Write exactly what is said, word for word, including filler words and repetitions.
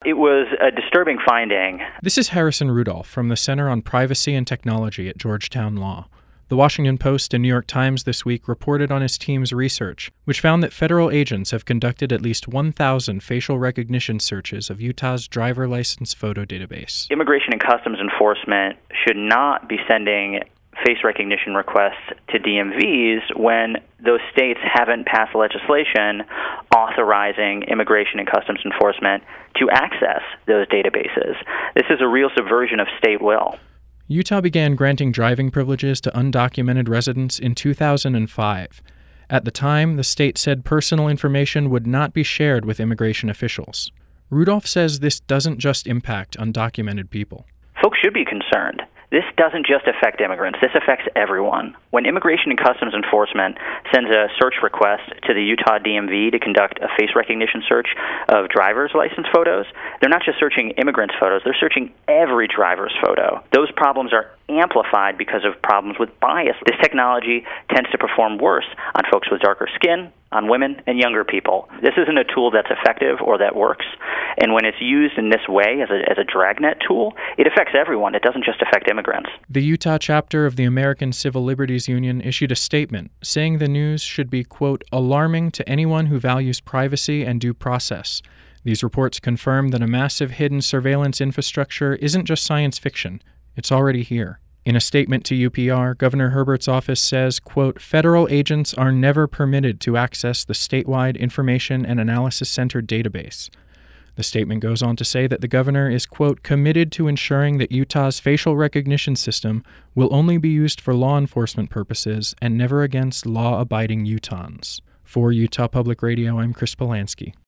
It was a disturbing finding. This is Harrison Rudolph from the Center on Privacy and Technology at Georgetown Law. The Washington Post and New York Times this week reported on his team's research, which found that federal agents have conducted at least one thousand facial recognition searches of Utah's driver license photo database. Immigration and Customs Enforcement should not be sending face recognition requests to D M Vs when those states haven't passed legislation authorizing Immigration and Customs Enforcement to access those databases. This is a real subversion of state will. Utah began granting driving privileges to undocumented residents in two thousand five. At the time, the state said personal information would not be shared with immigration officials. Rudolph says this doesn't just impact undocumented people. Folks should be concerned. This doesn't just affect immigrants. This affects everyone. When Immigration and Customs Enforcement sends a search request to the Utah D M V to conduct a face recognition search of driver's license photos, they're not just searching immigrants' photos, they're searching every driver's photo. Those problems are amplified because of problems with bias. This technology tends to perform worse on folks with darker skin, on women, and younger people. This isn't a tool that's effective or that works. And when it's used in this way as a, as a dragnet tool, it affects everyone. It doesn't just affect immigrants. The Utah chapter of the American Civil Liberties Union issued a statement saying the news should be, quote, alarming to anyone who values privacy and due process. These reports confirm that a massive hidden surveillance infrastructure isn't just science fiction. It's already here. In a statement to U P R, Governor Herbert's office says, quote, federal agents are never permitted to access the statewide Information and Analysis Center database. The statement goes on to say that the governor is, quote, committed to ensuring that Utah's facial recognition system will only be used for law enforcement purposes and never against law-abiding Utahns. For Utah Public Radio, I'm Chris Polanski.